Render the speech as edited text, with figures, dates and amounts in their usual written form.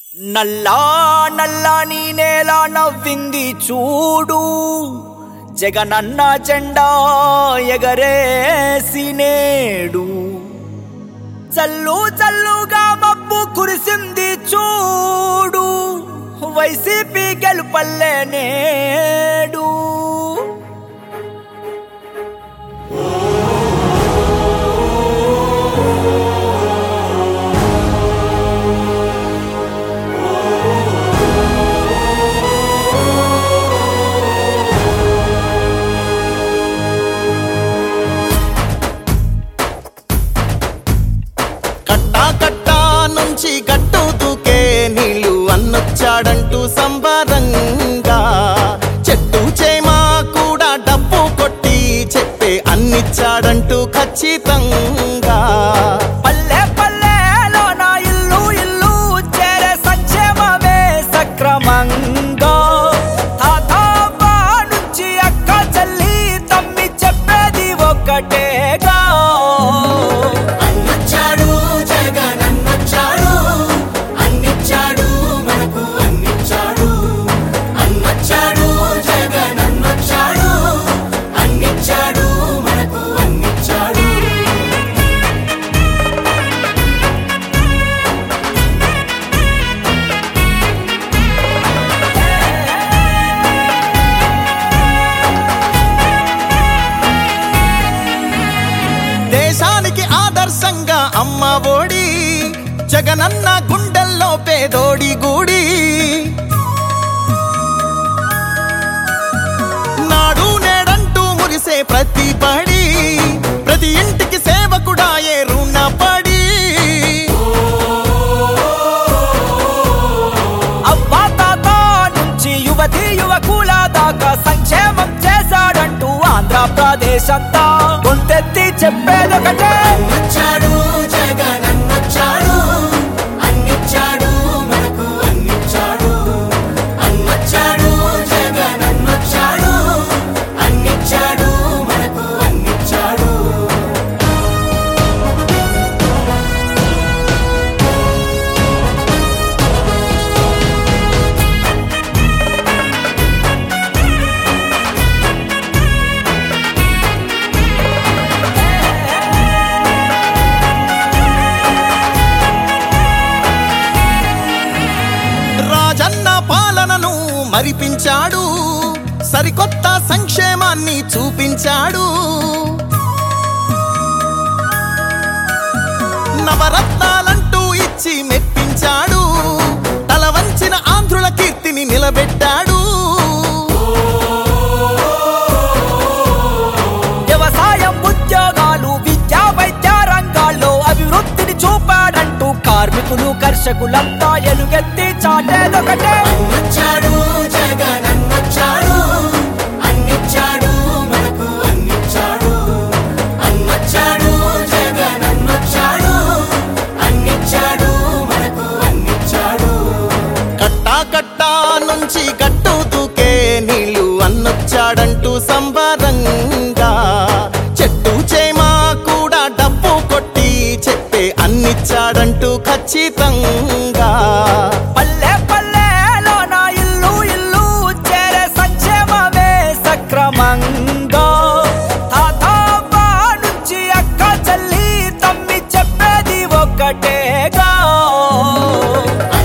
నల్లా నల్లని నేల నవ్వింది చూడు, జగనన్న జెండా ఎగరేసి నేడు. చల్లు చల్లుగా మబ్బు కురిసింది చూడు, వైసీపీ గెలుపల్లే నేడు. నుంచి గట్టు దూకే నీళ్ళు అన్నొచ్చాడంటూ సంబరంగా, చెట్టు చేమ కూడా డబ్బు కొట్టి చెప్పే అన్నిచ్చాడంటూ ఖచ్చితంగా. పల్లె పల్లెలోన ఇల్లు ఇల్లు చేరే సంక్షేమమే సక్రమంగా. తాతవ్వ నుంచి అక్క చెల్లి తమ్మి చెప్పేది ఒక్కటేగా, దేశానికి ఆదర్శంగా అమ్మ ఒడి, జగనన్న గుండెల్లో పేదోడి గుడి. నాడు నేడంటూ మురిసే ప్రతి పడి, ప్రతి ఇంటికి సేవకుడాయే రుణపడి. అవ్వా తాత నుంచి యువతి యువకుల దాకా సంక్షేమం చేశాడంటూ ఆంధ్రప్రదేశ్ అంతా గొంతెత్తి చెప్పేదొకటే. వచ్చాడు జగనన్నొచ్చాడు, అన్నిచ్చాడు మనకు అన్నిచ్చాడు. అన్నొచ్చాడు జగనన్నొచ్చాడు, అన్నిచ్చాడు మనకు అన్నిచ్చాడు. రాజన్న పాలనను మరిపించాడు, సరికొత్త సంక్షేమాన్ని చూపించాడు. నవరత్నాలంటూ ఇచ్చి మెప్పించాడు, తల వంచిన ఆంధ్రుల కీర్తిని నిలబెట్టాడు. వ్యవసాయం ఉద్యోగాలు విద్యా వైద్య రంగాల్లో అభివృద్ధిని చూపాడంటూ కార్మికులు కర్షకులంతా ఎలుగెత్తి చాటేదొకటే. అన్నొచ్చాడు జగనన్నొచ్చాడు, అన్నిచ్చాడు మనకు అన్నిచ్చాడు. అన్నొచ్చాడు జగనన్నొచ్చాడు, అన్నిచ్చాడు మనకు అన్నిచ్చాడు. కట్టా కట్టా నుంచి గట్టు దూకే నీళ్ళు అన్నొచ్చాడంటూ సంబరంగా, చెట్టు చేమ కూడా డబ్బు కొట్టి చెప్పే అన్నిచ్చాడంటూ ఖచ్చితంగా. పల్లె పల్లెలోన ఇల్లు ఇల్లు చేరే సంక్షేమమే సక్రమంగా. తాతవ్వ నుంచి అక్క చెల్లి తమ్మి చెప్పేది ఒక్కటేగా.